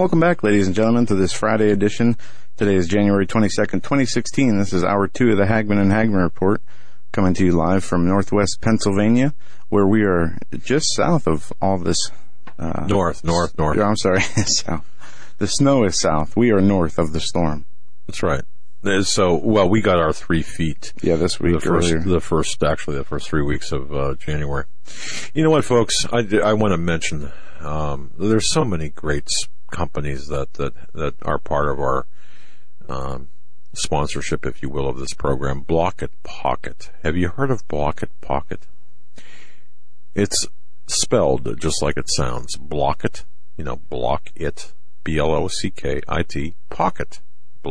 Welcome back, ladies and gentlemen, to this Friday edition. Today is January 22nd, 2016. This is Hour 2 of the Hagman and Hagman Report, coming to you live from Northwest Pennsylvania, where we are just south of all this... North. I'm sorry, south. The snow is south. We are north of the storm. That's right. So, well, we got our 3 feet. Yeah, this week earlier. The first 3 weeks of January. You know what, folks? I want to mention there's so many great companies that are part of our sponsorship, if you will, of this program. Blockit Pocket. Have you heard of Blockit Pocket? It's spelled just like it sounds. Blockit, block it, BLOCKIT, Pocket.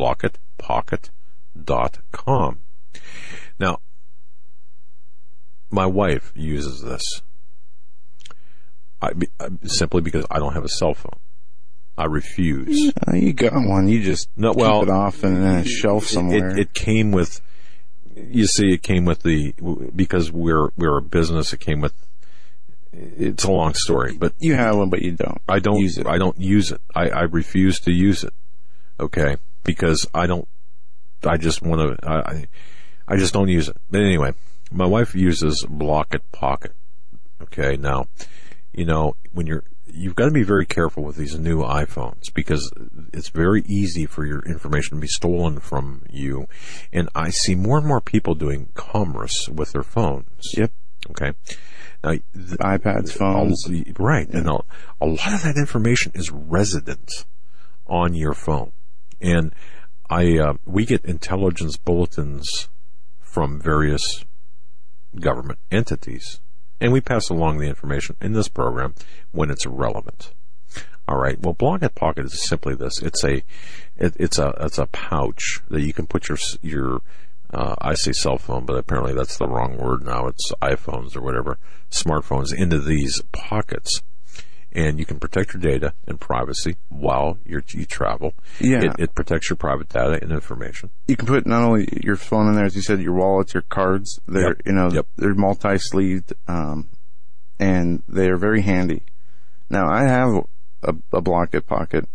BlockitPocket.com. Now, my wife uses this simply because I don't have a cell phone. I refuse. You got one. You just keep it off in a shelf somewhere. It came with, because we're a business, it came with, it's a long story, but you have one, but you don't. I don't use it. I don't use it. I refuse to use it. Okay. Because I just don't use it. But anyway, my wife uses Blockit Pocket. Okay. Now, when you've got to be very careful with these new iPhones because it's very easy for your information to be stolen from you. And I see more and more people doing commerce with their phones. Yep. Okay. Now, iPads, phones. Right. Yeah. And a lot of that information is resident on your phone. And we get intelligence bulletins from various government entities. And we pass along the information in this program when it's relevant. All right. Well, Blockit Pocket is simply this. It's a pouch that you can put your I say cell phone, but apparently that's the wrong word now. It's iPhones or whatever, smartphones into these pockets. And you can protect your data and privacy while you travel. Yeah. It protects your private data and information. You can put not only your phone in there, as you said, your wallets, your cards. They're, they're multi-sleeved, and they're very handy. Now, I have a Blockit Pocket,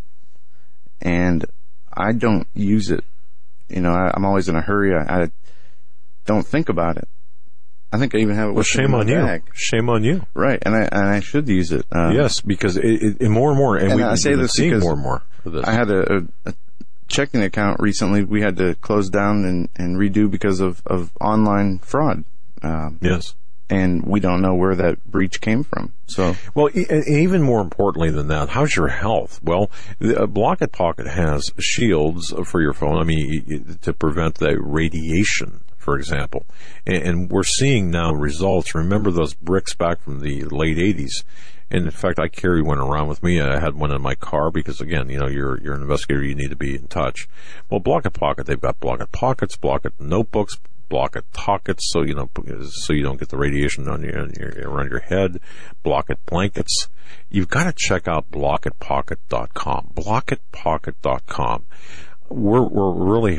and I don't use it. I'm always in a hurry. I don't think about it. I think I even have it. Well, shame on you. Shame on you. Right, and I should use it. Yes, because it more and more, and I say this because more and more of this. I had a checking account recently. We had to close down and redo because of online fraud. Yes, and we don't know where that breach came from. So, well, even more importantly than that, how's your health? Well, Blockit Pocket has shields for your phone. I mean, to prevent the radiation, for example. And we're seeing now results. Remember those bricks back from the late 80s? And in fact, I carried one around with me. I had one in my car because, again, you're an investigator. You need to be in touch. Well, Blockit Pocket, they've got Blockit Pockets, Blockit Notebooks, Blockit Pockets, so you don't get the radiation around your head. Blockit Blankets. You've got to check out BlockitPocket.com. BlockitPocket.com. We're really,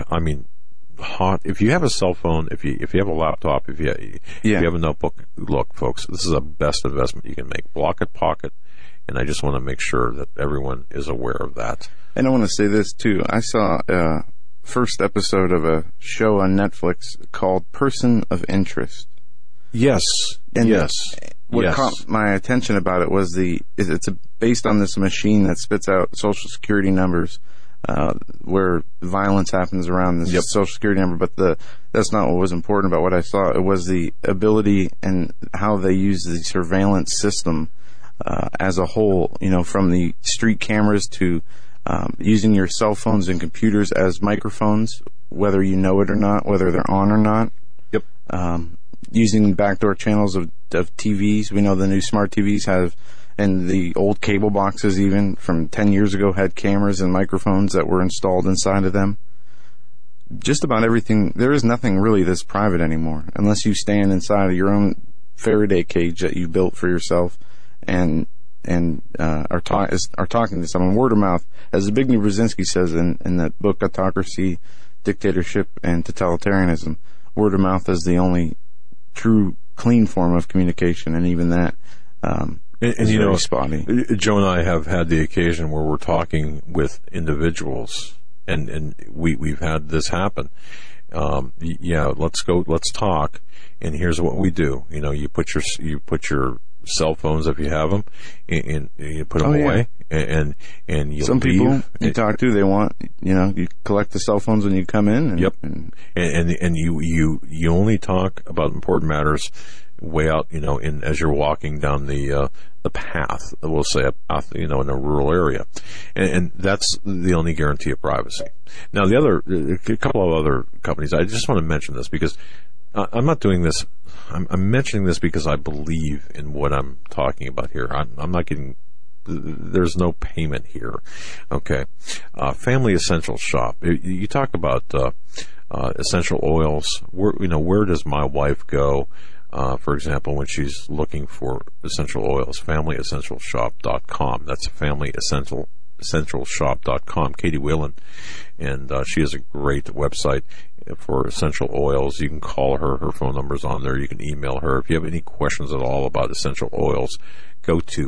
hot. If you have a cell phone, if you have a laptop, if you have a notebook, look, folks, this is the best investment you can make. Blockit Pocket, and I just want to make sure that everyone is aware of that. And I want to say this too. I saw first episode of a show on Netflix called Person of Interest. Yes. And what caught my attention about it was it's based on this machine that spits out Social Security numbers. Where violence happens around this Social Security number, but that's not what was important about what I saw. It was the ability and how they use the surveillance system as a whole. From the street cameras to using your cell phones and computers as microphones, whether you know it or not, whether they're on or not. Yep. Using backdoor channels of TVs. We know the new smart TVs have. And the old cable boxes, even from 10 years ago, had cameras and microphones that were installed inside of them. Just about everything. There is nothing really that's private anymore, unless you stand inside of your own Faraday cage that you built for yourself and are talking to someone. Word of mouth, as Zbigniew Brzezinski says in that book, Autocracy, Dictatorship, and Totalitarianism, word of mouth is the only true, clean form of communication, and even that And you know, spotty. Joe and I have had the occasion where we're talking with individuals, and we've had this happen. Let's talk, and here's what we do. You know, you put your cell phones, if you have them, and you put them away, and you some leave. People you talk to, they want, you know, you collect the cell phones when you come in. And, yep. And you only talk about important matters way out, you know, as you're walking down the path. We'll say a path, you know, in a rural area, and that's the only guarantee of privacy. Now, a couple of other companies. I just want to mention this because I'm not doing this. I'm mentioning this because I believe in what I'm talking about here. I'm not getting. There's no payment here. Okay. Family Essential Shop. You talk about essential oils. Where does my wife go? For example, when she's looking for essential oils, FamilyEssentialShop.com. That's FamilyEssentialShop.com. Katie Whelan, and she has a great website for essential oils. You can call her. Her phone number's on there. You can email her. If you have any questions at all about essential oils, go to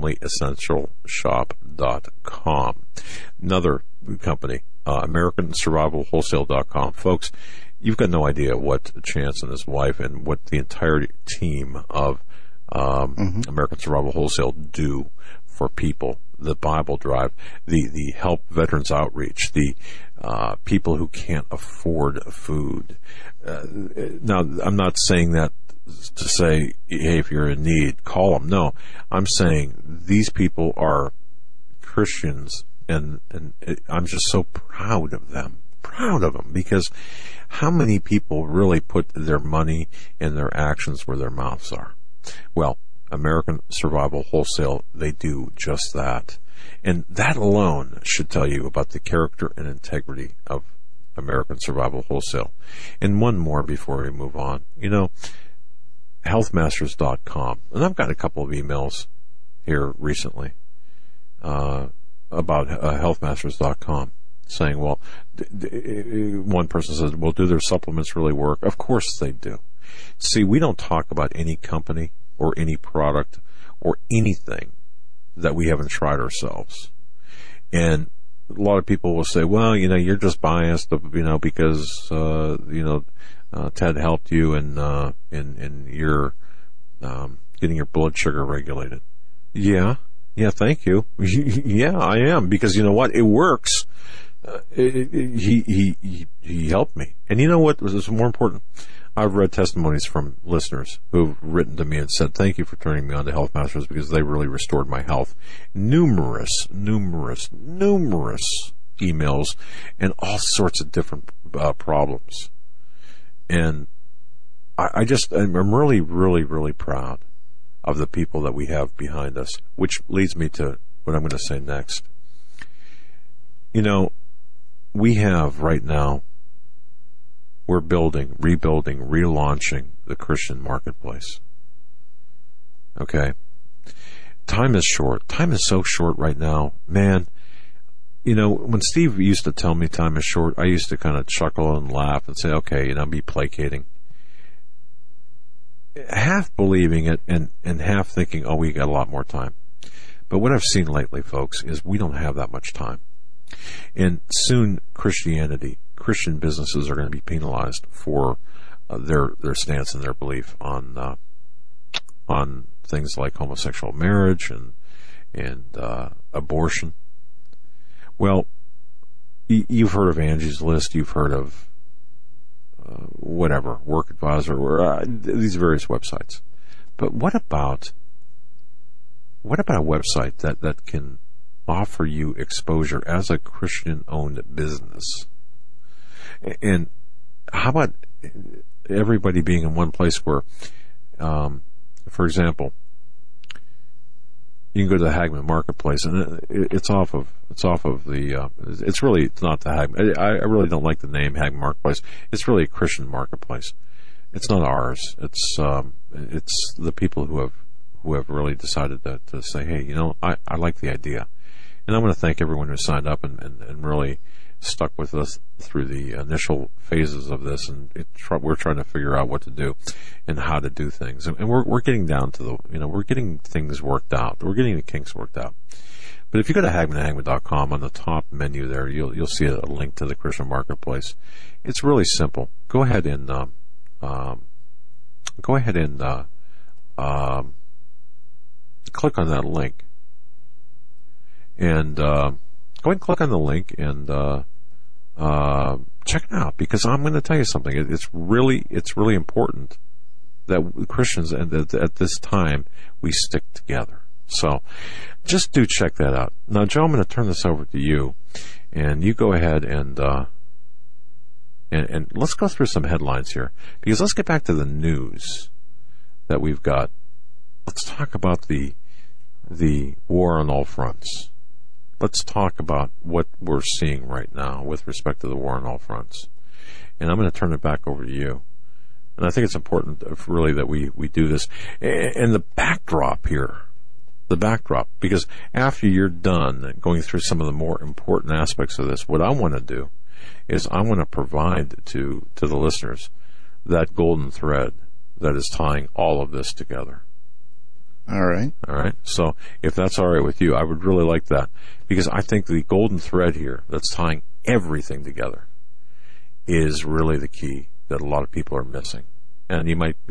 FamilyEssentialShop.com. Another company, AmericanSurvivalWholesale.com. Folks, you've got no idea what Chance and his wife and what the entire team of American Survival Wholesale do for people. The Bible Drive, the help veterans outreach, the people who can't afford food. Now, I'm not saying that to say, hey, if you're in need, call them. No, I'm saying these people are Christians, and I'm just so proud of them. Because how many people really put their money and their actions where their mouths are? Well, American Survival Wholesale, they do just that. And that alone should tell you about the character and integrity of American Survival Wholesale. And one more before we move on. You know, healthmasters.com. And I've got a couple of emails here recently about healthmasters.com. Saying, well, one person says, well, do their supplements really work? Of course they do. See, we don't talk about any company or any product or anything that we haven't tried ourselves. And a lot of people will say, well, you know, you're just biased, you know, because, Ted helped you in your getting your blood sugar regulated. Yeah, thank you. Yeah, I am, because you know what? It works. He helped me. And you know what was more important? I've read testimonies from listeners who've written to me and said, thank you for turning me on to Health Masters because they really restored my health. Numerous emails and all sorts of different problems. And I'm really, really, really proud of the people that we have behind us, which leads me to what I'm going to say next. You know, we have right now, we're building, rebuilding, relaunching the Christian marketplace. Okay. Time is short. Time is so short right now. Man, you know, when Steve used to tell me time is short, I used to kind of chuckle and laugh and say, okay, you know, be placating. Half believing it and half thinking, oh, we got a lot more time. But what I've seen lately, folks, is we don't have that much time. And soon Christian businesses are going to be penalized for their stance and their belief on things like homosexual marriage and abortion. Well, you've heard of Angie's List, you've heard of whatever, Work Advisor, or these various websites. But what about a website that can offer you exposure as a Christian-owned business? And how about everybody being in one place where, for example, you can go to the Hagman Marketplace, and it's not the Hagman. I really don't like the name Hagman Marketplace. It's really a Christian marketplace. It's not ours. It's the people who have really decided to say, hey, you know, I like the idea. And I want to thank everyone who signed up and really stuck with us through the initial phases of this, and we're trying to figure out what to do and how to do things. And we're getting down to we're getting things worked out. We're getting the kinks worked out. But if you go to HagmannandHagmann.com, on the top menu there, you'll see a link to the Christian Marketplace. It's really simple. Go ahead and click on that link, and go ahead and click on the link and check it out, because I'm going to tell you something. It's really important that Christians at this time we stick together. So just do check that out. Now, Joe, I'm going to turn this over to you, and you go ahead and let's go through some headlines here, because let's get back to the news that we've got. Let's talk about the war on all fronts. Let's talk about what we're seeing right now with respect to the war on all fronts. And I'm going to turn it back over to you. And I think it's important, really, that we do this. And the backdrop here, because after you're done going through some of the more important aspects of this, what I want to do is I want to provide to the listeners that golden thread that is tying all of this together. All right. So if that's all right with you, I would really like that, because I think the golden thread here that's tying everything together is really the key that a lot of people are missing. And you might,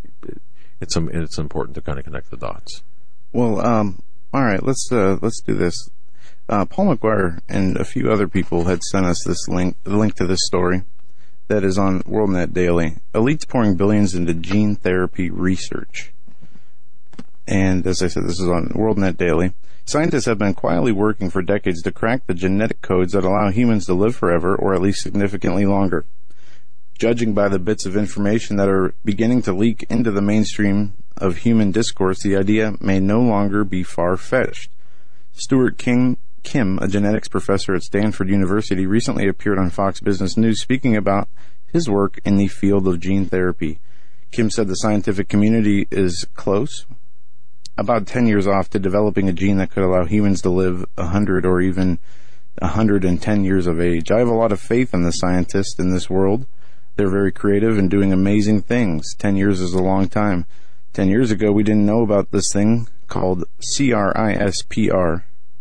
it's important to kind of connect the dots. Well, all right. Let's do this. Paul McGuire and a few other people had sent us the link to this story that is on WorldNet Daily. Elites pouring billions into gene therapy research. And as I said, this is on WorldNet Daily. Scientists have been quietly working for decades to crack the genetic codes that allow humans to live forever, or at least significantly longer. Judging by the bits of information that are beginning to leak into the mainstream of human discourse, the idea may no longer be far-fetched. Stuart Kim, a genetics professor at Stanford University, recently appeared on Fox Business News speaking about his work in the field of gene therapy. Kim said the scientific community is close, about 10 years off, to developing a gene that could allow humans to live 100 or even 110 years of age. I have a lot of faith in the scientists in this world. They're very creative and doing amazing things. 10 years is a long time. 10 years ago, we didn't know about this thing called CRISPR,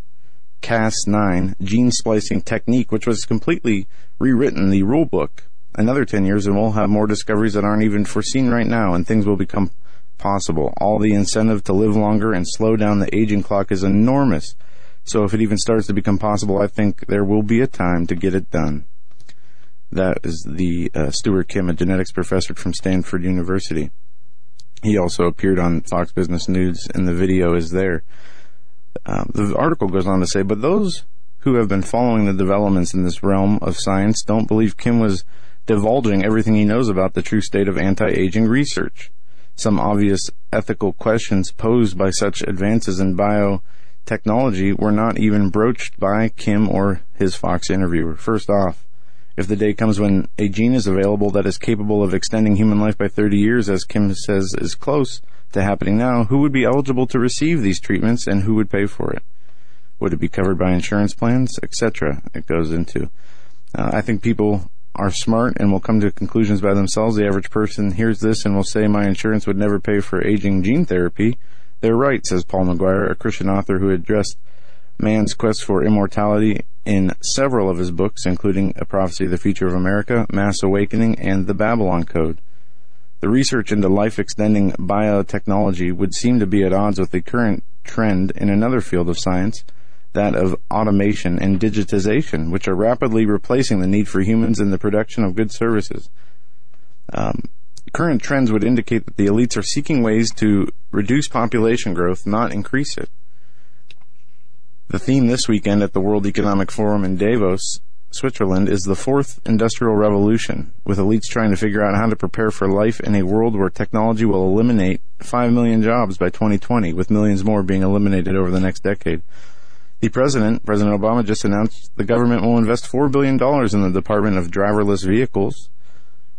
Cas9, gene splicing technique, which was completely rewritten, the rule book. Another 10 years and we'll have more discoveries that aren't even foreseen right now, and things will become possible. All the incentive to live longer and slow down the aging clock is enormous. So if it even starts to become possible, I think there will be a time to get it done. That is the Stuart Kim, a genetics professor from Stanford University. He also appeared on Fox Business News, and the video is there. The article goes on to say, but those who have been following the developments in this realm of science don't believe Kim was divulging everything he knows about the true state of anti-aging research. Some obvious ethical questions posed by such advances in biotechnology were not even broached by Kim or his Fox interviewer. First off, if the day comes when a gene is available that is capable of extending human life by 30 years, as Kim says is close to happening now, who would be eligible to receive these treatments and who would pay for it? Would it be covered by insurance plans, etc.? It goes into. I think people are smart and will come to conclusions by themselves. The average person hears this and will say, my insurance would never pay for aging gene therapy. They're right, says Paul McGuire, a Christian author who addressed man's quest for immortality in several of his books, including A Prophecy of the Future of America, Mass Awakening, and The Babylon Code. The research into life-extending biotechnology would seem to be at odds with the current trend in another field of science, that of automation and digitization, which are rapidly replacing the need for humans in the production of good services. Current trends would indicate that the elites are seeking ways to reduce population growth, not increase it. The theme this weekend at the World Economic Forum in Davos, Switzerland, is the fourth industrial revolution, with elites trying to figure out how to prepare for life in a world where technology will eliminate 5 million jobs by 2020, with millions more being eliminated over the next decade. The President Obama, just announced the government will invest $4 billion in the Department of Driverless Vehicles,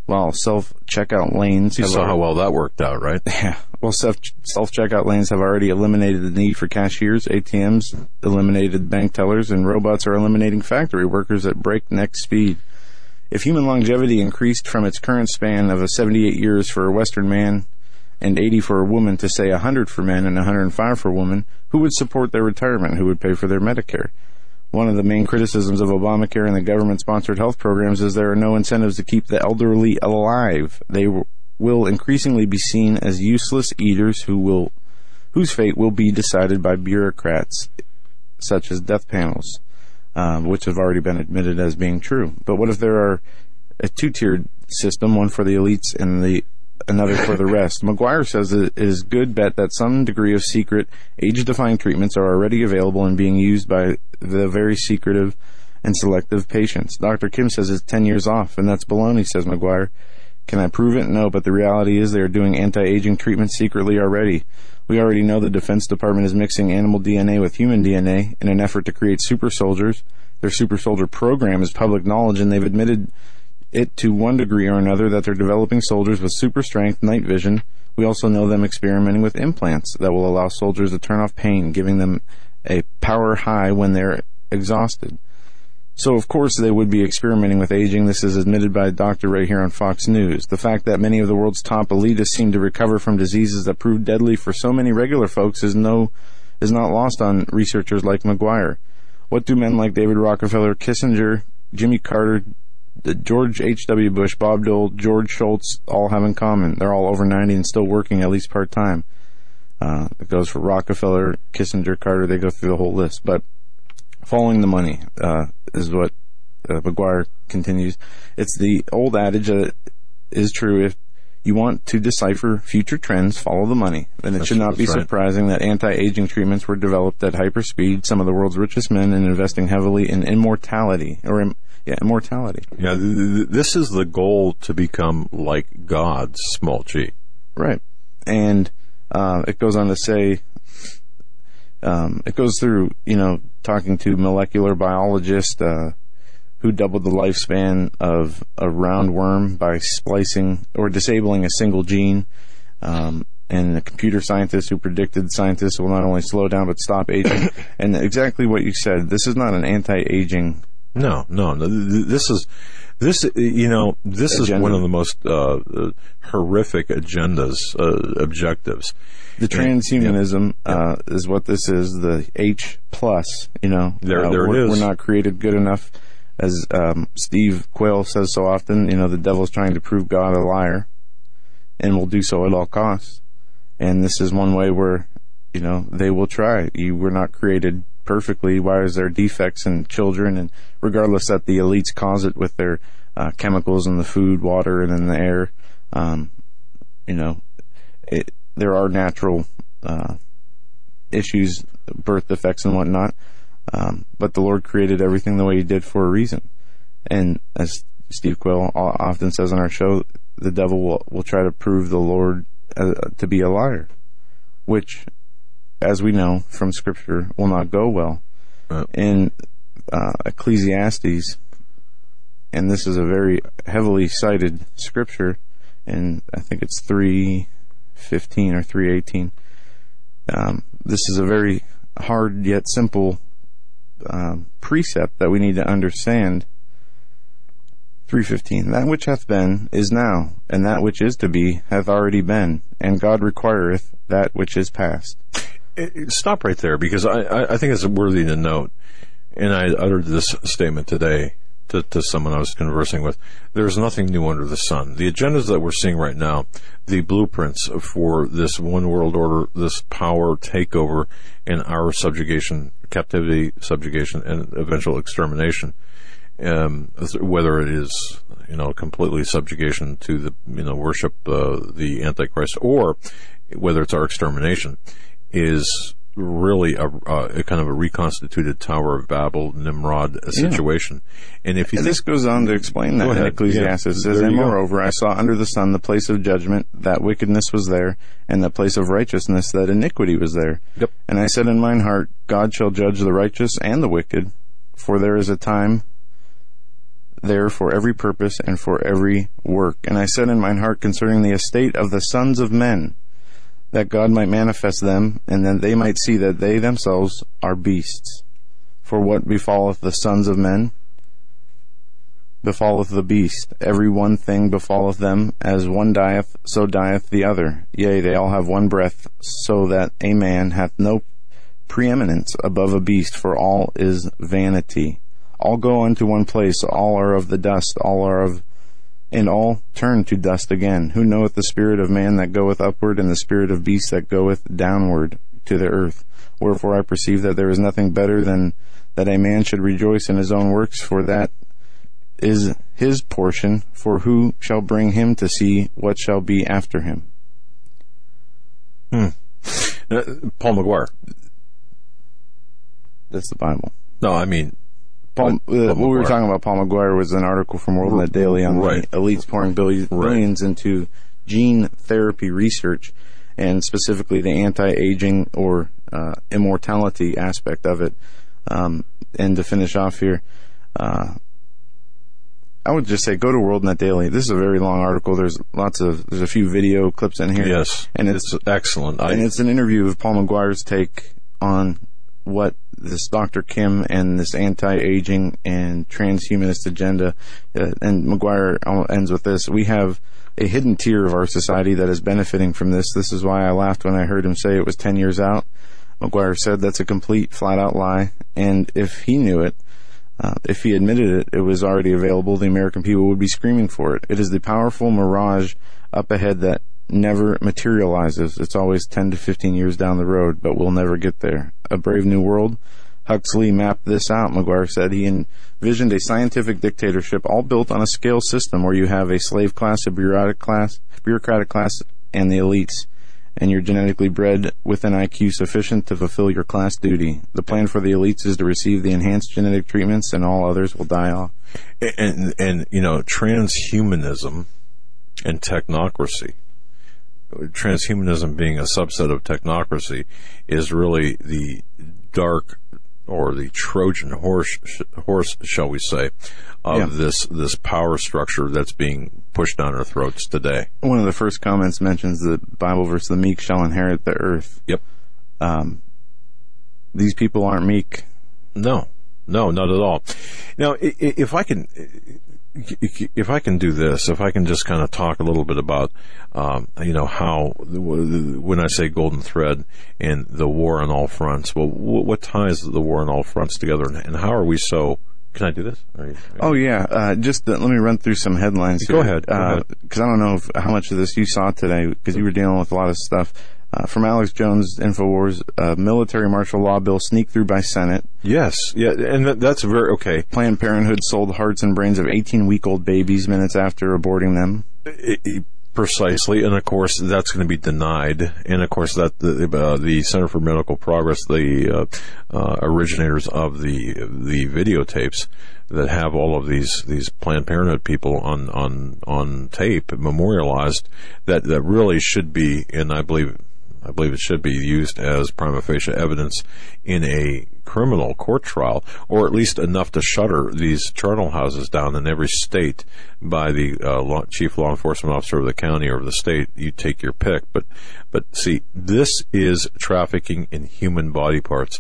while self-checkout lanes... You saw how well that worked out, right? Yeah. Well, self-checkout lanes have already eliminated the need for cashiers, ATMs, eliminated bank tellers, and robots are eliminating factory workers at breakneck speed. If human longevity increased from its current span of 78 years for a Western man and 80 for a woman to, say, 100 for men and 105 for women, who would support their retirement? Who would pay for their Medicare? One of the main criticisms of Obamacare and the government-sponsored health programs is there are no incentives to keep the elderly alive. They will increasingly be seen as useless eaters whose fate will be decided by bureaucrats, such as death panels, which have already been admitted as being true. But what if there are a two-tiered system, one for the elites and another for the rest? McGuire says it is good bet that some degree of secret, age-defying treatments are already available and being used by the very secretive and selective patients. Dr. Kim says it's 10 years off, and that's baloney, says McGuire. Can I prove it? No, but the reality is they are doing anti-aging treatments secretly already. We already know the Defense Department is mixing animal DNA with human DNA in an effort to create super soldiers. Their super soldier program is public knowledge, and they've admitted it to one degree or another that they're developing soldiers with super strength, night vision. We also know them experimenting with implants that will allow soldiers to turn off pain, giving them a power high when they're exhausted. So, of course, they would be experimenting with aging. This is admitted by a doctor right here on Fox News. The fact that many of the world's top elitists seem to recover from diseases that prove deadly for so many regular folks is not lost on researchers like McGuire. What do men like David Rockefeller, Kissinger, Jimmy Carter, George H.W. Bush, Bob Dole, George Shultz all have in common? They're all over 90 and still working, at least part-time. It goes for Rockefeller, Kissinger, Carter. They go through the whole list. But following the money is what McGuire continues. It's the old adage is true. If you want to decipher future trends, follow the money. Then it should not be surprising that anti-aging treatments were developed at hyperspeed. Some of the world's richest men and investing heavily in immortality. Yeah, this is the goal, to become like God, small g. Right. And it goes on to say, it goes through, talking to molecular biologists who doubled the lifespan of a roundworm by splicing or disabling a single gene, and the computer scientists who predicted scientists will not only slow down but stop aging. And exactly what you said, this is not an anti-aging. No. This is one of the most horrific objectives. The transhumanism is what this is. The H plus. There it is. We're not created good enough, as Steve Quayle says so often. The devil's trying to prove God a liar, and will do so at all costs. And this is one way where they will try. You were not created perfectly. Why is there defects in children? And regardless that the elites cause it with their chemicals in the food, water, and in the air, there are natural issues, birth defects and whatnot, but the Lord created everything the way He did for a reason. And as Steve Quayle often says on our show, the devil will try to prove the Lord to be a liar, which, as we know from Scripture, will not go well. In Ecclesiastes, and this is a very heavily cited Scripture, and I think it's 3:15 or 3:18. This is a very hard yet simple precept that we need to understand. 3:15. That which hath been is now, and that which is to be hath already been, and God requireth that which is past. Stop right there, because I think it's worthy to note, and I uttered this statement today to someone I was conversing with. There's nothing new under the sun. The agendas that we're seeing right now, the blueprints for this one world order, this power takeover, and our subjugation, captivity, subjugation, and eventual extermination, whether it is completely subjugation to the worship the Antichrist, or whether it's our extermination, is really a kind of a reconstituted Tower of Babel, Nimrod situation. And if this goes on to explain that in Ecclesiastes, it says, and moreover, I saw under the sun the place of judgment, that wickedness was there, and the place of righteousness, that iniquity was there. Yep. And I said in mine heart, God shall judge the righteous and the wicked, for there is a time there for every purpose and for every work. And I said in mine heart concerning the estate of the sons of men, that God might manifest them, and that they might see that they themselves are beasts. For what befalleth the sons of men befalleth the beast. Every one thing befalleth them, as one dieth, so dieth the other. Yea, they all have one breath, so that a man hath no preeminence above a beast, for all is vanity. All go unto one place, all are of the dust, and all turn to dust again. Who knoweth the spirit of man that goeth upward, and the spirit of beast that goeth downward to the earth? Wherefore I perceive that there is nothing better than that a man should rejoice in his own works, for that is his portion, for who shall bring him to see what shall be after him? Paul McGuire. That's the Bible. No, I mean, what we were talking about, Paul McGuire, was an article from WorldNet Daily on the elites pouring billions into gene therapy research, and specifically the anti-aging or immortality aspect of it. And to finish off here, I would just say go to WorldNet Daily. This is a very long article. There's a few video clips in here. Yes, and it's excellent. And it's an interview of Paul McGuire's take on what this Dr. Kim and this anti-aging and transhumanist agenda. And McGuire ends with this: we have a hidden tier of our society that is benefiting from this. This is why I laughed when I heard him say it was 10 years out. McGuire said that's a complete, flat-out lie. And if he knew it, if he admitted it, it was already available, the American people would be screaming for it. It is the powerful mirage up ahead that never materializes. It's always 10 to 15 years down the road, but we'll never get there. A brave new world? Huxley mapped this out, McGuire said. He envisioned a scientific dictatorship all built on a scale system where you have a slave class, a bureaucratic class, and the elites. And you're genetically bred with an IQ sufficient to fulfill your class duty. The plan for the elites is to receive the enhanced genetic treatments, and all others will die off. And you know, transhumanism and technocracy, transhumanism being a subset of technocracy, is really the dark, or the Trojan horse, shall we say, of this power structure that's being pushed down our throats today. One of the first comments mentions the Bible verse, "The meek shall inherit the earth." Yep. These people aren't meek. No, not at all. Now, if I can do this, if I can just kind of talk a little bit about, how, when I say golden thread and the war on all fronts, well, what ties the war on all fronts together, and how are we so? Can I do this? Oh, yeah. Let me run through some headlines here. Go ahead. Because I don't know how much of this you saw today, because you were dealing with a lot of stuff. From Alex Jones, InfoWars, military martial law bill sneaked through by Senate. Yes. Yeah, and that's very okay. Planned Parenthood sold hearts and brains of 18-week-old babies minutes after aborting them. Precisely, and of course that's going to be denied. And of course that the Center for Medical Progress, the originators of the videotapes that have all of these Planned Parenthood people on tape memorialized, that really should be, and I believe it should be used as prima facie evidence in a criminal court trial, or at least enough to shutter these charnel houses down in every state by the chief law enforcement officer of the county or of the state. You take your pick. But see, this is trafficking in human body parts.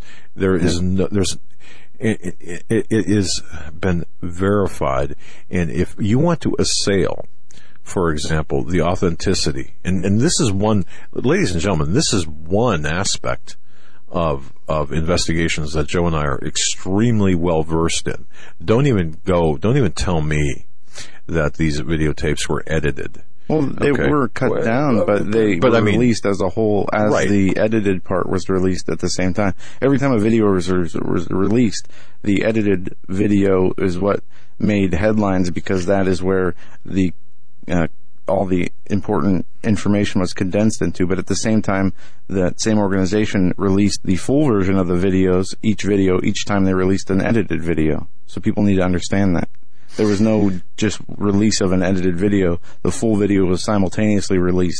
It has been verified. And if you want to assail, for example, the authenticity, and this is one, ladies and gentlemen, this is one aspect of investigations that Joe and I are extremely well versed in. Don't even tell me that these videotapes were edited. Well, they were cut down, but they were released as a whole, as the edited part was released at the same time. Every time a video was released, the edited video is what made headlines, because that is where all the important information was condensed into. But at the same time, that same organization released the full version of the videos, each time they released an edited video. So people need to understand that. There was no just release of an edited video. The full video was simultaneously released.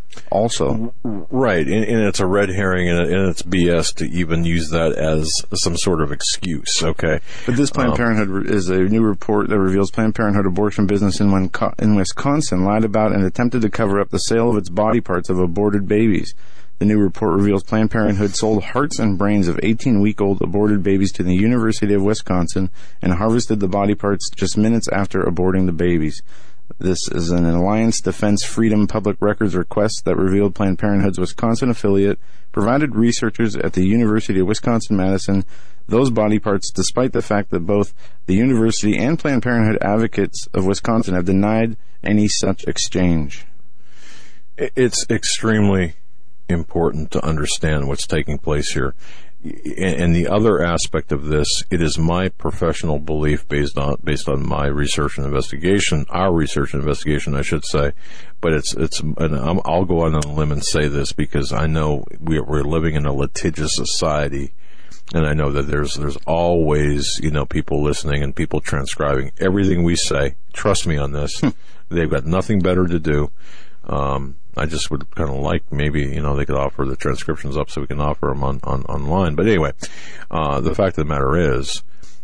also. Right, and it's a red herring, and it's BS to even use that as some sort of excuse, okay? But this Planned Parenthood is a new report that reveals Planned Parenthood abortion business in Wisconsin lied about and attempted to cover up the sale of its body parts of aborted babies. The new report reveals Planned Parenthood sold hearts and brains of 18-week-old aborted babies to the University of Wisconsin and harvested the body parts just minutes after aborting the babies. This is an Alliance Defense Freedom Public Records request that revealed Planned Parenthood's Wisconsin affiliate provided researchers at the University of Wisconsin-Madison those body parts, despite the fact that both the university and Planned Parenthood advocates of Wisconsin have denied any such exchange. It's extremely important to understand what's taking place here. And the other aspect of this, it is my professional belief based on my research and investigation, our research and investigation, I should say. But I'll go on a limb and say this because I know we're living in a litigious society, and I know that there's always, people listening and people transcribing everything we say. Trust me on this. They've got nothing better to do. I just would kind of like maybe, they could offer the transcriptions up so we can offer them online. But anyway, the fact of the matter is,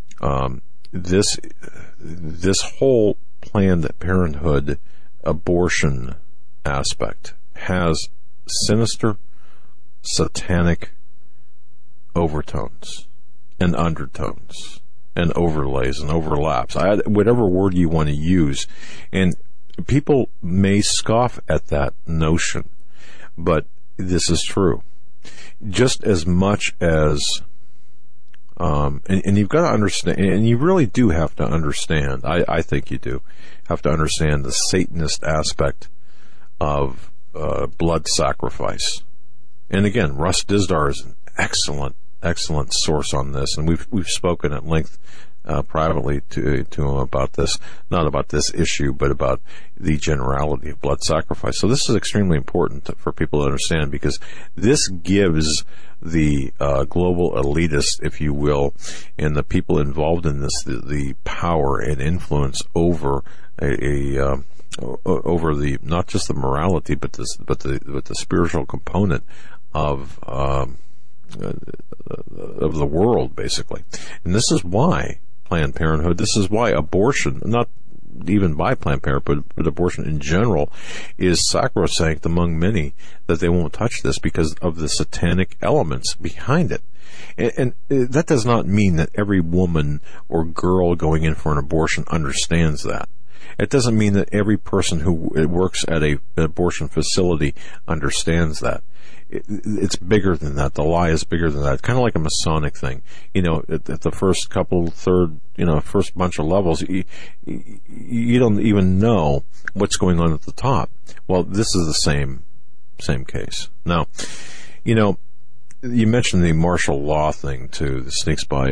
this whole Planned Parenthood abortion aspect has sinister, satanic overtones and undertones and overlays and overlaps. Whatever word you want to use. And people may scoff at that notion, but this is true. Just as much as, and you've got to understand, and you really do have to understand, I think you do, have to understand the Satanist aspect of blood sacrifice. And again, Russ Dizdar is an excellent source on this, and we've spoken at length privately to him about this, not about this issue, but about the generality of blood sacrifice. So this is extremely important for people to understand, because this gives the global elitists, if you will, and the people involved in this, the power and influence over over the not just the morality, but the spiritual component of the world, basically. And this is why Planned Parenthood, this is why abortion, not even by Planned Parenthood, but abortion in general, is sacrosanct among many, that they won't touch this because of the satanic elements behind it. And that does not mean that every woman or girl going in for an abortion understands that. It doesn't mean that every person who works at an abortion facility understands that. It's bigger than that. The lie is bigger than that. Kind of like a Masonic thing. At the first first bunch of levels, you don't even know what's going on at the top. Well, this is the same case. Now, you mentioned the martial law thing too. This sneaks by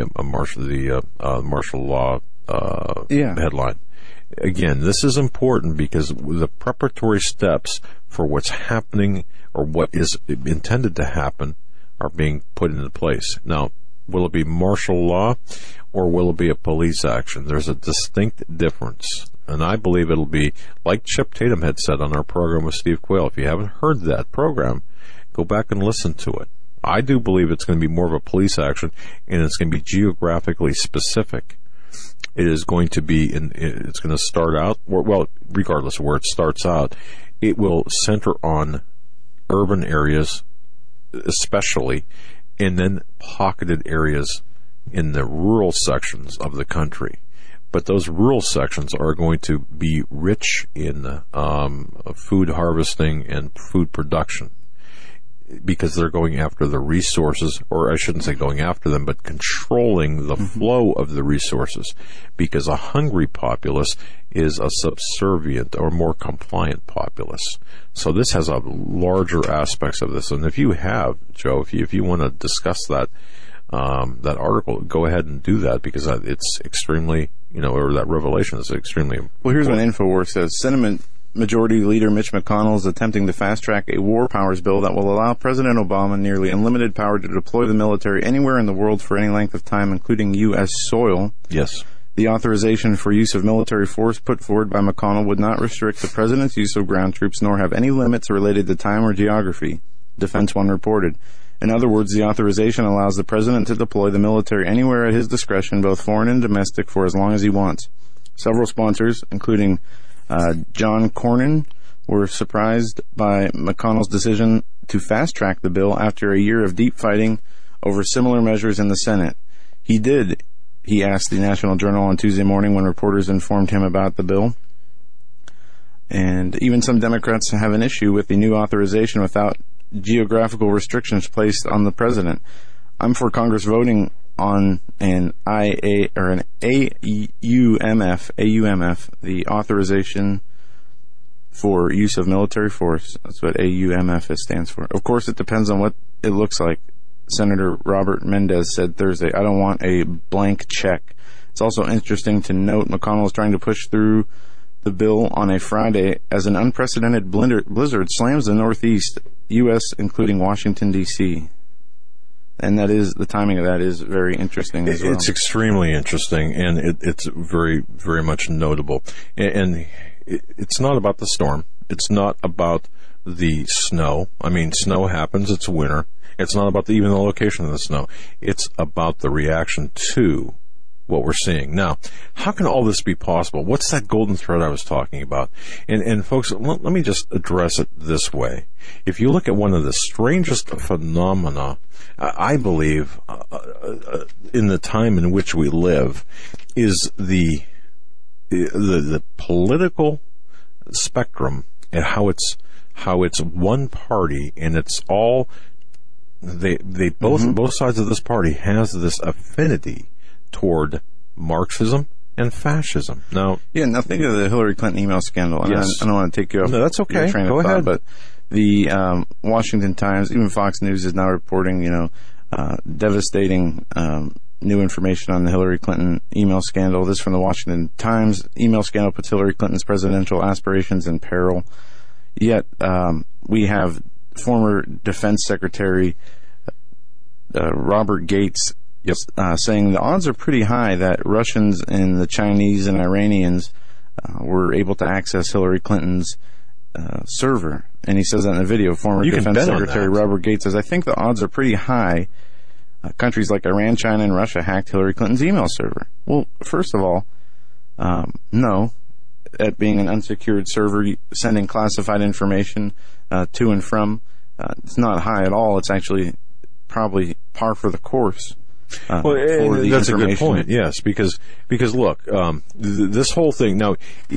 martial law headline. Again, this is important because the preparatory steps for what's happening or what is intended to happen are being put into place. Now, will it be martial law or will it be a police action? There's a distinct difference. And I believe it'll be, like Chip Tatum had said on our program with Steve Quayle. If you haven't heard that program, go back and listen to it. I do believe it's going to be more of a police action, and it's going to be geographically specific. It is going to be, it's going to start out, well, regardless of where it starts out, it will center on urban areas especially, and then pocketed areas in the rural sections of the country. But those rural sections are going to be rich in food harvesting and food production, because they're going after the resources, or I shouldn't say going after them, but controlling the flow of the resources, because a hungry populace is a subservient or more compliant populace. So this has a larger aspects of this. And if you have, Joe, if you want to discuss that article, go ahead and do that, because it's extremely, or that revelation is extremely important. Well, here's what InfoWars says. Senate Majority Leader Mitch McConnell is attempting to fast-track a war powers bill that will allow President Obama nearly unlimited power to deploy the military anywhere in the world for any length of time, including U.S. soil. Yes. The authorization for use of military force put forward by McConnell would not restrict the president's use of ground troops nor have any limits related to time or geography, Defense One reported. In other words, the authorization allows the president to deploy the military anywhere at his discretion, both foreign and domestic, for as long as he wants. Several sponsors, including John Cornyn, were surprised by McConnell's decision to fast-track the bill after a year of deep fighting over similar measures in the Senate. He asked the National Journal on Tuesday morning when reporters informed him about the bill. And even some Democrats have an issue with the new authorization without geographical restrictions placed on the president. I'm for Congress voting on an AUMF, the authorization for use of military force. That's what AUMF stands for. Of course, it depends on what it looks like. Senator Robert Mendez said Thursday, I don't want a blank check. It's also interesting to note McConnell is trying to push through the bill on a Friday as an unprecedented blizzard slams the Northeast U.S., including Washington, D.C. And that is, the timing of that is very interesting as well. It's extremely interesting, and it's very, very much notable. And it's not about the storm. It's not about the snow. I mean, snow happens. It's winter. It's not about even the location of the snow. It's about the reaction to what we're seeing. Now, how can all this be possible? What's that golden thread I was talking about? And folks, let me just address it this way. If you look at one of the strangest phenomena, I believe, in the time in which we live, is the political spectrum and how it's one party, and it's all both sides of this party has this affinity toward Marxism and fascism. Now think of the Hillary Clinton email scandal. Yes. I don't want to take you off. No, that's okay. Your train Go of ahead. thought, but the Washington Times, even Fox News, is now reporting, devastating new information on the Hillary Clinton email scandal. This from the Washington Times. Email scandal puts Hillary Clinton's presidential aspirations in peril. Yet we have former Defense Secretary Robert Gates saying the odds are pretty high that Russians and the Chinese and Iranians were able to access Hillary Clinton's server. And he says that in a video. Former Defense Secretary Robert Gates says, I think the odds are pretty high. Countries like Iran, China, and Russia hacked Hillary Clinton's email server. Well, first of all, no. At being an unsecured server, sending classified information to and from, it's not high at all. It's actually probably par for the course. That's a good point. Yes, because look, this whole thing now.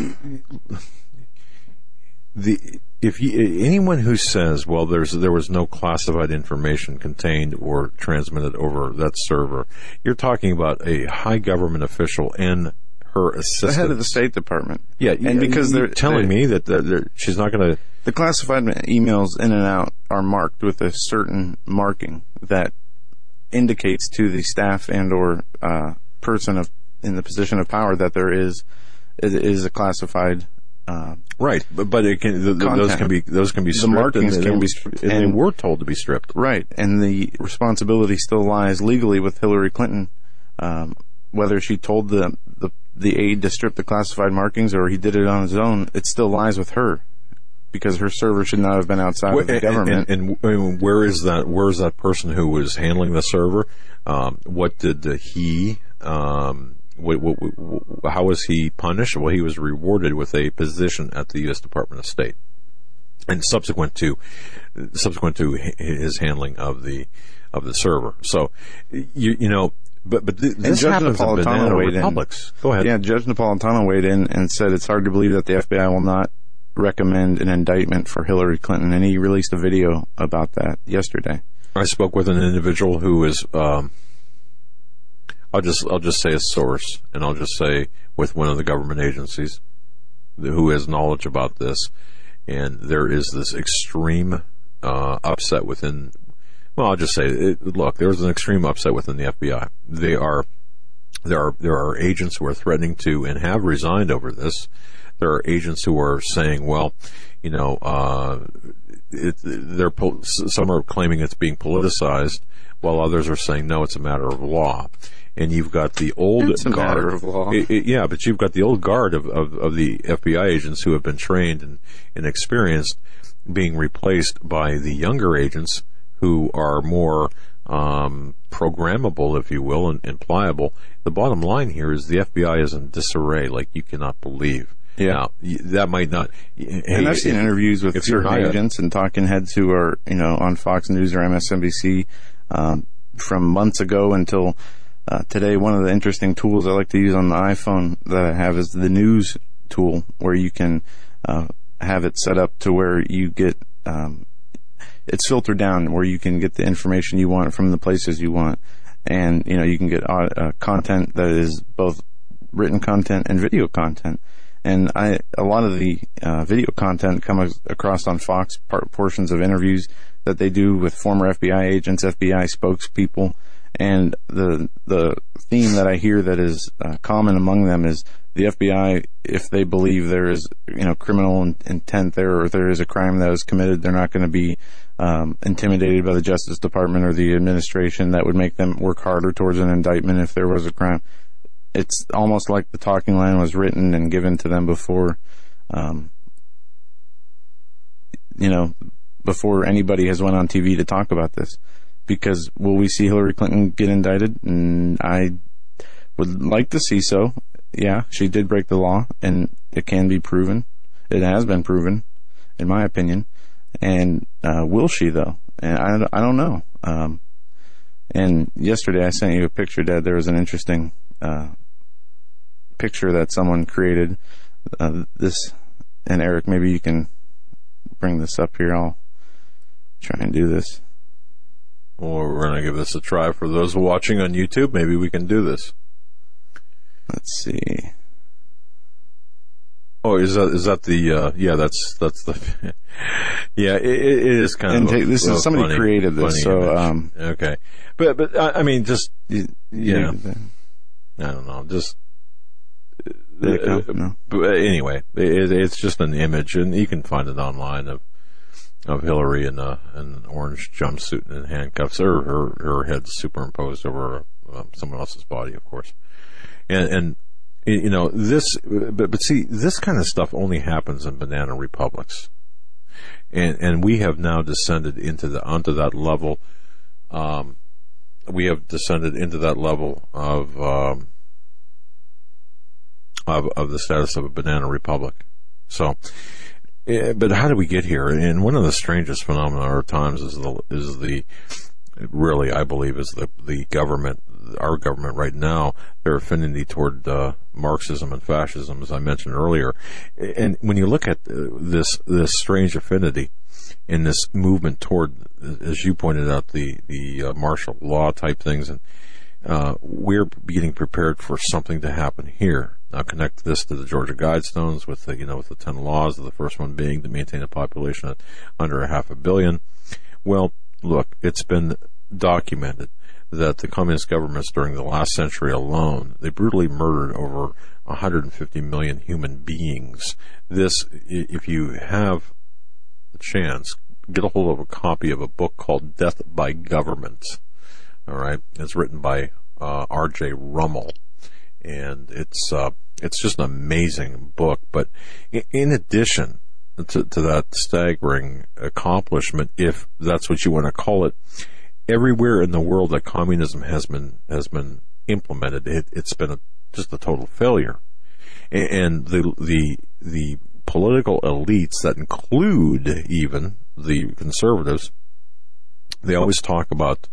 Anyone who says, well, there was no classified information contained or transmitted over that server, you're talking about a high government official and her assistant, the head of the State Department. Yeah, and because they're telling me that she's not going to. The classified emails in and out are marked with a certain marking that indicates to the staff and or person in the position of power that it is a classified. Right, but it can, those can be stripped. The markings can be stripped, and they were told to be stripped. Right, and the responsibility still lies legally with Hillary Clinton, whether she told the aide to strip the classified markings or he did it on his own. It still lies with her because her server should not have been outside of the government. And where is that? Where is that person who was handling the server? What did he? How was he punished? Well, he was rewarded with a position at the U.S. Department of State, and subsequent to his handling of the server. So, but this happens in banana republics. Go ahead. Yeah, Judge Napolitano weighed in and said it's hard to believe that the FBI will not recommend an indictment for Hillary Clinton, and he released a video about that yesterday. I spoke with an individual who is. I'll just say a source, and I'll just say with one of the government agencies who has knowledge about this, and there is this extreme upset within. Well, I'll just say, look, there was an extreme upset within the FBI. There are agents who are threatening to and have resigned over this. There are agents who are saying, well, some are claiming it's being politicized. while others are saying, no, it's a matter of law. And you've got the old It's a guard. matter of law. Yeah, but you've got the old guard of the FBI agents who have been trained and experienced being replaced by the younger agents who are more programmable, if you will, and pliable. The bottom line here is the FBI is in disarray like you cannot believe. Yeah. Now, that might not... And I've seen interviews with certain agents and talking heads who are, on Fox News or MSNBC from months ago until today. One of the interesting tools I like to use on the iPhone that I have is the news tool, where you can have it set up to where you get... it's filtered down where you can get the information you want from the places you want. And, you can get content that is both written content and video content. And a lot of the video content comes across on Fox, portions of interviews that they do with former FBI agents, FBI spokespeople. And the theme that I hear that is common among them is the FBI, if they believe there is, criminal intent there, or if there is a crime that was committed, they're not going to be intimidated by the Justice Department or the administration that would make them work harder towards an indictment if there was a crime. It's almost like the talking line was written and given to them before, before anybody has went on TV to talk about this. Because will we see Hillary Clinton get indicted? I would like to see so. Yeah, she did break the law, and it can be proven. It has been proven, in my opinion. And will she, though? And I don't know. And yesterday I sent you a picture, Dad. There was an interesting picture that someone created. This, and Eric, maybe you can bring this up here. I'll try and do this. Well, we're going to give this a try for those watching on YouTube. Maybe we can do this. Let's see. Oh, is that the? Yeah, that's the. Yeah, it is kind of. This is somebody funny, created this, so okay, but I mean, just I don't know, just. No. But anyway, it's just an image, and you can find it online of Hillary in an orange jumpsuit and handcuffs, or her head superimposed over someone else's body, of course. And this, but see, this kind of stuff only happens in banana republics, and we have now descended onto that level. We have descended into that level of the status of a banana republic. So. But how did we get here? And one of the strangest phenomena of our times is the really, I believe, is the government, our government right now, their affinity toward Marxism and fascism, as I mentioned earlier. And when you look at this strange affinity in this movement toward, as you pointed out, the martial law type things, and we're getting prepared for something to happen here. Now connect this to the Georgia Guidestones with the 10 laws, the first one being to maintain a population at under 500 million. Well, look, it's been documented that the communist governments during the last century alone, they brutally murdered over 150 million human beings. This, if you have a chance, get a hold of a copy of a book called Death by Government. All right, it's written by R.J. Rummel, and it's just an amazing book. But in addition to that staggering accomplishment, if that's what you want to call it, everywhere in the world that communism has been implemented, it's been just a total failure. And the political elites that include even the conservatives, they always talk about.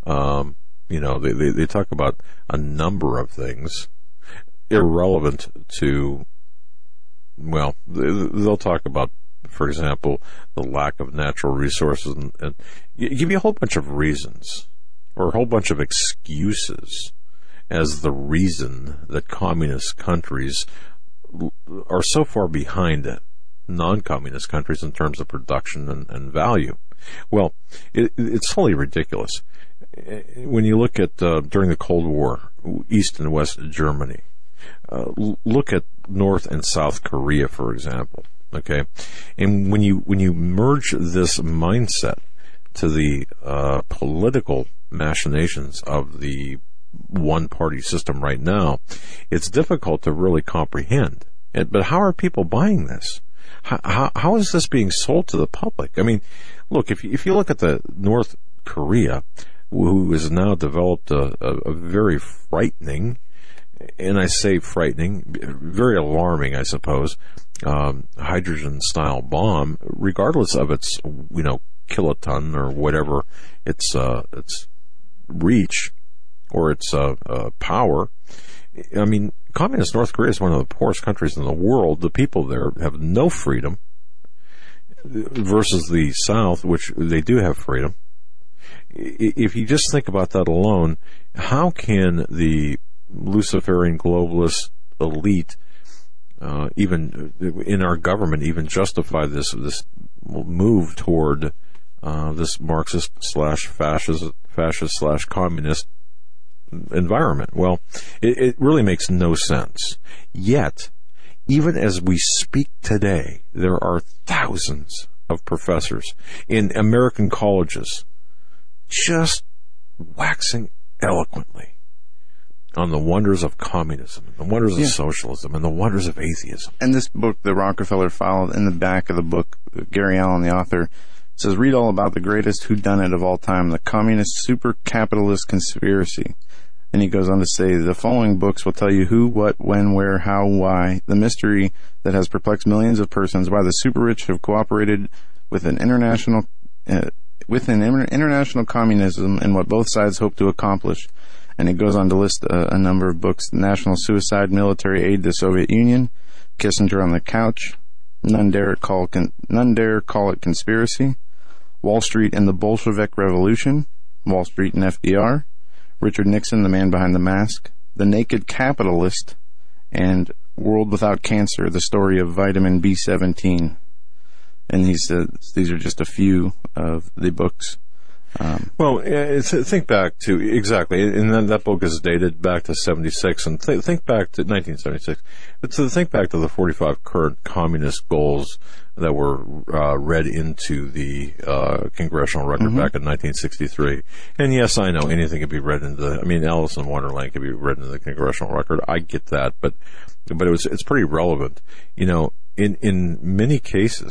They talk about a number of things irrelevant to, well, they'll talk about, for example, the lack of natural resources and give you a whole bunch of reasons or a whole bunch of excuses as the reason that communist countries are so far behind non-communist countries in terms of production and value. Well, it's totally ridiculous. When you look at during the Cold War, East and West Germany, look at North and South Korea, for example. Okay, and when you merge this mindset to the political machinations of the one-party system right now, it's difficult to really comprehend. But how are people buying this? How is this being sold to the public? I mean, look, if you look at the North Korea, who has now developed a very frightening, and I say frightening, very alarming, I suppose, hydrogen-style bomb, regardless of its, kiloton or whatever its reach or its power. I mean, communist North Korea is one of the poorest countries in the world. The people there have no freedom versus the South, which they do have freedom. If you just think about that alone, how can the Luciferian globalist elite, even in our government, even justify this move toward this Marxist/fascist/communist environment? Well, it really makes no sense. Yet, even as we speak today, there are thousands of professors in American colleges just waxing eloquently on the wonders of communism, the wonders of socialism, and the wonders of atheism. And this book, The Rockefeller File, in the back of the book, Gary Allen, the author, says, read all about the greatest whodunit of all time, the communist super-capitalist conspiracy. And he goes on to say, the following books will tell you who, what, when, where, how, why, the mystery that has perplexed millions of persons, why the super-rich have cooperated with an international communism and what both sides hope to accomplish. And it goes on to list a number of books: National Suicide, Military Aid to the Soviet Union, Kissinger on the Couch, None Dare Call It Conspiracy, Wall Street and the Bolshevik Revolution, Wall Street and FDR, Richard Nixon, the Man Behind the Mask, The Naked Capitalist, and World Without Cancer, the story of vitamin B17. And he said these are just a few of the books. Well, think back to, exactly, and then that book is dated back to 76, and think back to 1976. But so think back to the 45 current communist goals that were read into the congressional record back in 1963. And yes, I know anything could be read into Alice in Wonderland could be read into the congressional record. I get that, but it's pretty relevant. In many cases,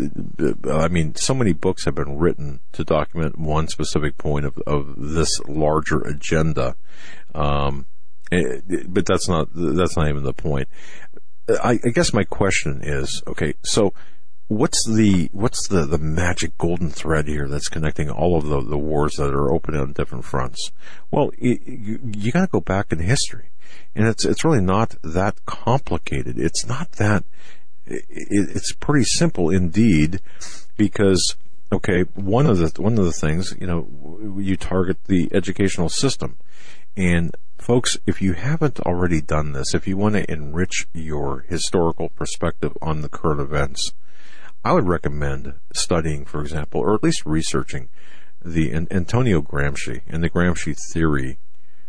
so many books have been written to document one specific point of this larger agenda. But that's not even the point. I guess my question is, okay, so what's the magic golden thread here that's connecting all of the wars that are open on different fronts? Well, you got to go back in history, and it's really not that complicated. It's not that. It's pretty simple indeed, because one of the things, you target the educational system. And folks, if you haven't already done this, if you want to enrich your historical perspective on the current events, I would recommend studying, for example, or at least researching the Antonio Gramsci and the Gramsci theory,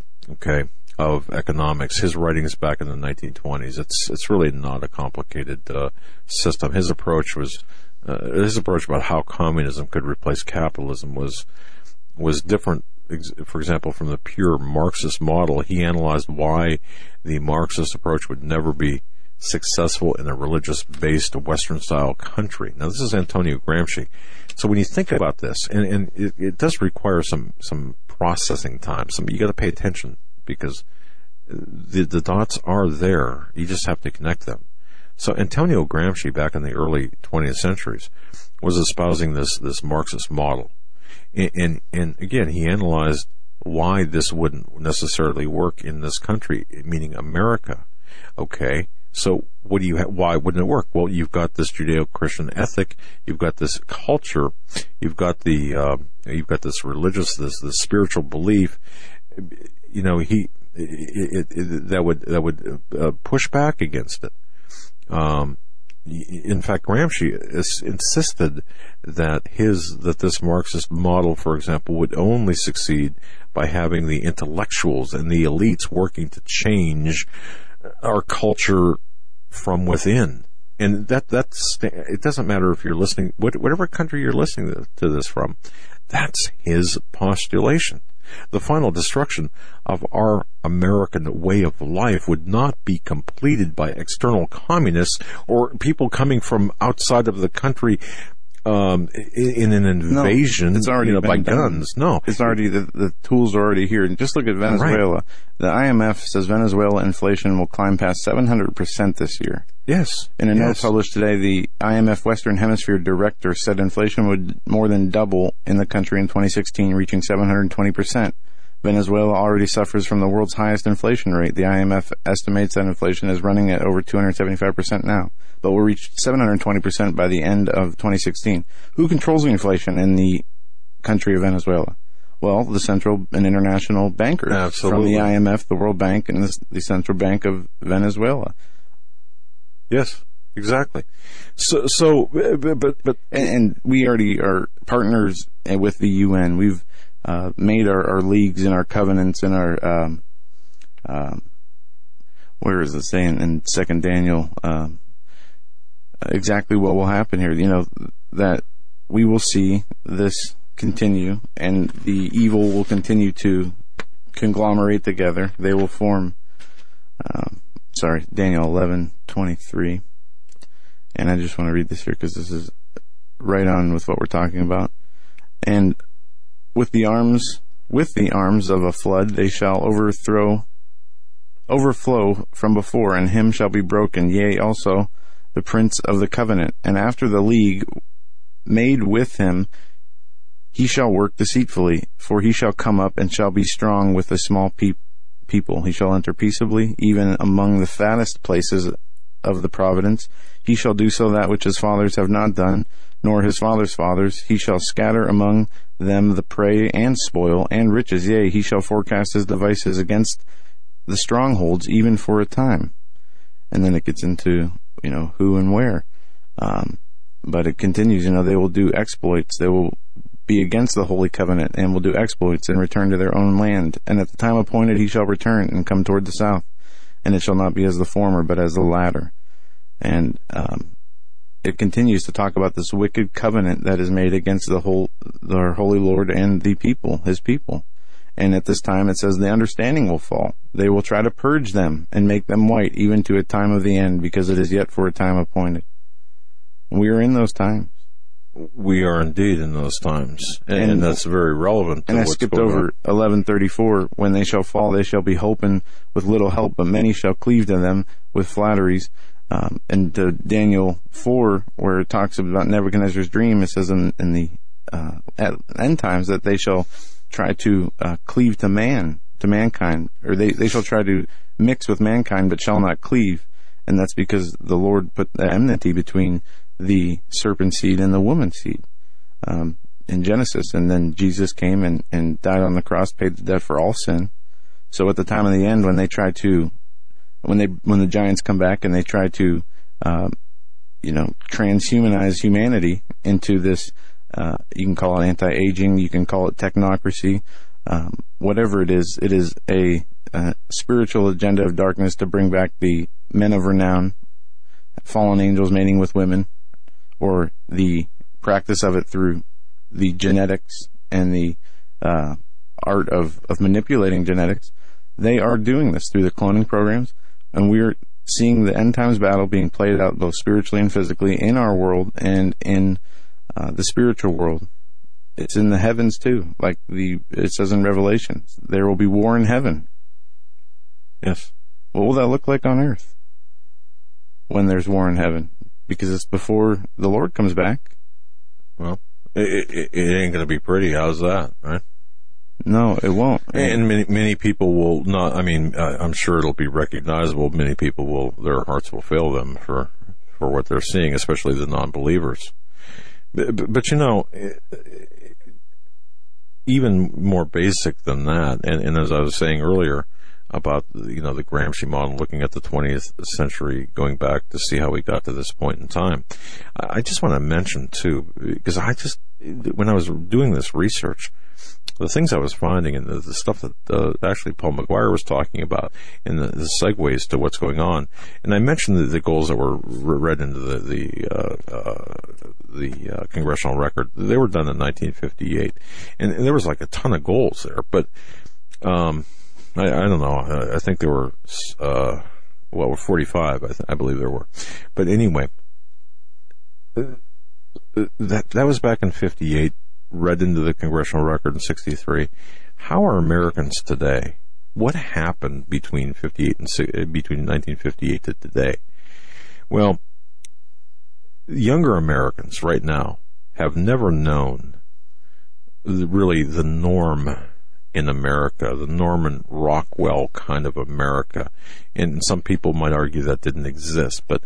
of economics, his writings back in the 1920s. It's really not a complicated system. His approach about how communism could replace capitalism was different. For example, from the pure Marxist model, he analyzed why the Marxist approach would never be successful in a religious-based Western-style country. Now, this is Antonio Gramsci. So when you think about this, and it does require some processing time. You got to pay attention, because the dots are there. You just have to connect them. So Antonio Gramsci, back in the early 20th centuries, was espousing this Marxist model. And again, he analyzed why this wouldn't necessarily work in this country, meaning America. Okay, so why wouldn't it work? Well, you've got this Judeo-Christian ethic, you've got this culture, you've got this religious, this spiritual belief. That would push back against it. In fact, Gramsci insisted that this Marxist model, for example, would only succeed by having the intellectuals and the elites working to change our culture from within. And that's it doesn't matter if you're listening, whatever country you're listening to this from, that's his postulation. the final destruction of our American way of life would not be completed by external communists or people coming from outside of the country in an invasion, it's already by been done. guns. No, it's already the tools are already here. And just look at Venezuela. Right. The IMF says Venezuela inflation will climb past 700% this year. Yes. In a note published today, the IMF Western Hemisphere director said inflation would more than double in the country in 2016, reaching 720%. Venezuela already suffers from the world's highest inflation rate. The IMF estimates that inflation is running at over 275% now, but will reach 720% by the end of 2016. Who controls the inflation in the country of Venezuela? Well, the central and international bankers. Absolutely. From the IMF, the World Bank, and the Central Bank of Venezuela. Yes, exactly. So, but and we already are partners with the UN. We've made our leagues and our covenants and our where is it saying in 2 Daniel exactly what will happen here? That we will see this continue, and the evil will continue to conglomerate together. They will form. Daniel 11:23, and I just want to read this here because this is right on with what we're talking about. And with the arms of a flood, they shall overflow from before, and him shall be broken, yea, also the prince of the covenant. And after the league made with him, he shall work deceitfully, for he shall come up and shall be strong with a small people. He shall enter peaceably, even among the fattest places of the providence. He shall do so that which his fathers have not done, nor his fathers' fathers. He shall scatter among them the prey and spoil and riches. Yea, he shall forecast his devices against the strongholds, even for a time. And then it gets into, who and where. But it continues, they will do exploits. They will be against the holy covenant and will do exploits and return to their own land. And at the time appointed he shall return and come toward the south. And it shall not be as the former, but as the latter. And it continues to talk about this wicked covenant that is made against the holy Lord and the people, his people. And at this time it says the understanding will fall. They will try to purge them and make them white, even to a time of the end, because it is yet for a time appointed. We are in those times. We are indeed in those times, and that's very relevant to and I what's skipped going over 11:34. When they shall fall, they shall be holpen with little help, but many shall cleave to them with flatteries. And Daniel 4, where it talks about Nebuchadnezzar's dream, it says in the at end times that they shall try to cleave to mankind, or they shall try to mix with mankind, but shall not cleave. And that's because the Lord put the enmity between the serpent seed and the woman seed in Genesis. And then Jesus came and died on the cross, paid the debt for all sin. So at the time of the end, when they try to, when the giants come back and they try to, transhumanize humanity into this, you can call it anti-aging, you can call it technocracy, whatever it is a spiritual agenda of darkness to bring back the men of renown, fallen angels mating with women, or the practice of it through the genetics and the art of manipulating genetics. They are doing this through the cloning programs, and we're seeing the end times battle being played out both spiritually and physically in our world and in the spiritual world. It's in the heavens too, like it says in Revelation. There will be war in heaven. Yes. What will that look like on earth when there's war in heaven? Because it's before the Lord comes back. Well, it ain't going to be pretty. How's that, right? No, it won't. And many people will not. I mean, I'm sure it'll be recognizable. Many people their hearts will fail them for what they're seeing, especially the non-believers. But even more basic than that, and as I was saying earlier about the Gramsci model, looking at the 20th century, going back to see how we got to this point in time, I just want to mention too, because when I was doing this research, the things I was finding and the stuff that actually Paul McGuire was talking about, and the segues to what's going on, and I mentioned the goals that were read into the Congressional Record. They were done in 1958, and there was like a ton of goals there. But I don't know. I think there were 45. I believe there were. But anyway, that was back in 58. Read into the Congressional Record in 63. How are Americans today? What happened between 1958 to today? Well, younger Americans right now have never known really the norm in America, the Norman Rockwell kind of America. And some people might argue that didn't exist, but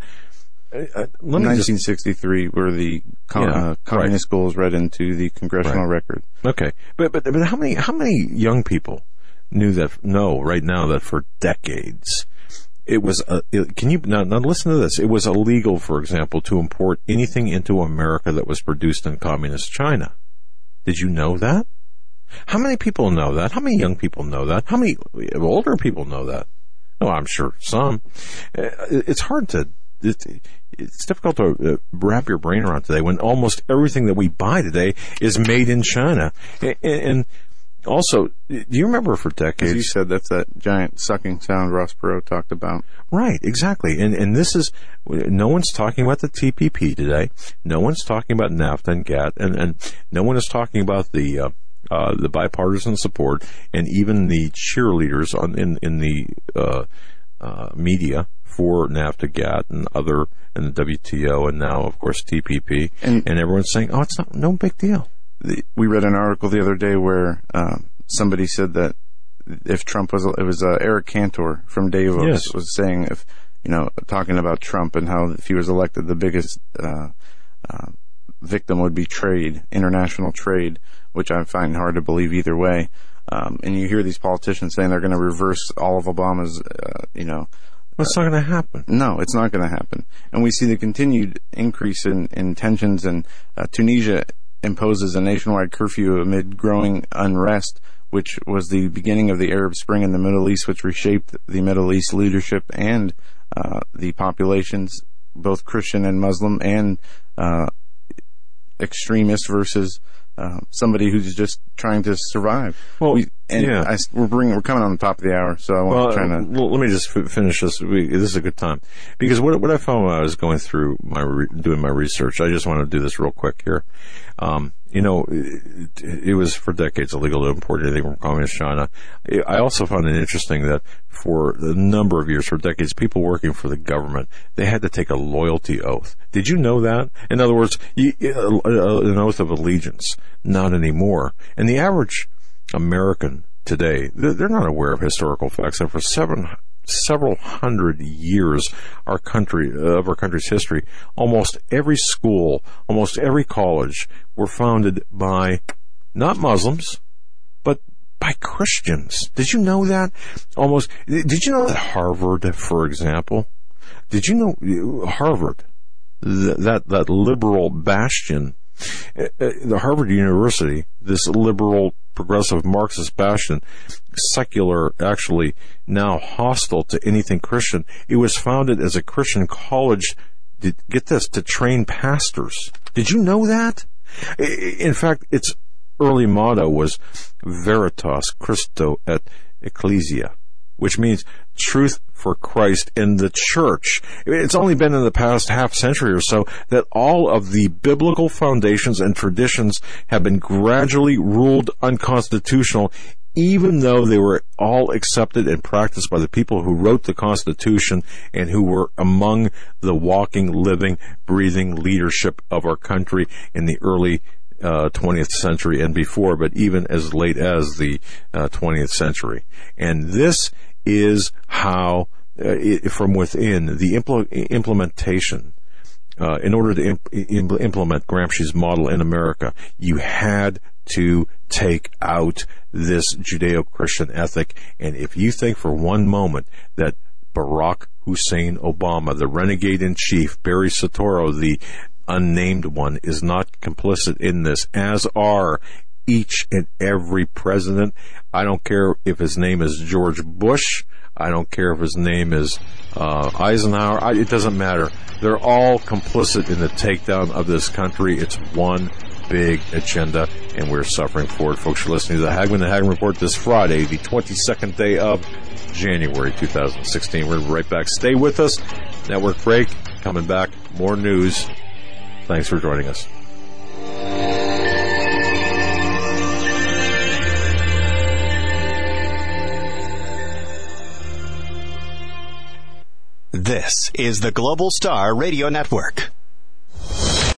1963 were the communist goals read into the Congressional Record. Okay, but how many young people know right now that for decades it was can you now listen to this? It was illegal, for example, to import anything into America that was produced in communist China. Did you know that? How many people know that? How many young people know that? How many older people know that? Oh, I'm sure some. It's hard to. It's difficult to wrap your brain around today when almost everything that we buy today is made in China. And also, do you remember for decades? As you said, that's that giant sucking sound Ross Perot talked about. Right, exactly. And this is, no one's talking about the TPP today. No one's talking about NAFTA and GATT. And no one is talking about the bipartisan support and even the cheerleaders in the media for NAFTA, GATT, and the WTO, and now, of course, TPP. And everyone's saying, oh, it's no big deal. We read an article the other day where somebody said that if Trump was Eric Cantor from Davos was saying, talking about Trump and how if he was elected, the biggest victim would be trade, international trade, which I find hard to believe either way. And you hear these politicians saying they're going to reverse all of Obama's, It's not going to happen. No, it's not going to happen. And we see the continued increase in tensions, and Tunisia imposes a nationwide curfew amid growing unrest, which was the beginning of the Arab Spring in the Middle East, which reshaped the Middle East leadership and the populations, both Christian and Muslim, and extremist versus somebody who's just trying to survive. Well, we're coming on the top of the hour, so I want to try to. Well, let me just finish this. This is a good time because what I found when I was going through doing my research, I just want to do this real quick here. It was for decades illegal to import anything from communist China. I also found it interesting that for a number of years, for decades, people working for the government, they had to take a loyalty oath. Did you know that? In other words, an oath of allegiance. Not anymore. And the average American today, they're not aware of historical facts. And for several hundred years, our country's history, almost every school, almost every college were founded by not Muslims, but by Christians. Did you know that? Did you know that Harvard, for example, did you know Harvard, that liberal bastion, the Harvard University, this liberal progressive Marxist bastion, secular, actually now hostile to anything Christian. It was founded as a Christian college, get this, to train pastors. Did you know that? In fact, its early motto was Veritas Christo et Ecclesia, which means truth for Christ and the church. It's only been in the past half century or so that all of the biblical foundations and traditions have been gradually ruled unconstitutional, even though they were all accepted and practiced by the people who wrote the Constitution and who were among the walking, living, breathing leadership of our country in the early 20th century and before, but even as late as the 20th century. And this is how, from within, the implementation, in order to implement Gramsci's model in America, you had to take out this Judeo-Christian ethic. And if you think for one moment that Barack Hussein Obama, the renegade in chief, Barry Soetoro, the unnamed one, is not complicit in this, as are each and every president. I don't care if his name is George Bush. I don't care if his name is Eisenhower. It doesn't matter. They're all complicit in the takedown of this country. It's one big agenda, and we're suffering for it. Folks, you're listening to the Hagmann Report this Friday, the 22nd day of January 2016. We're right back. Stay with us. Network break. Coming back. More news. Thanks for joining us. This is the Global Star Radio Network.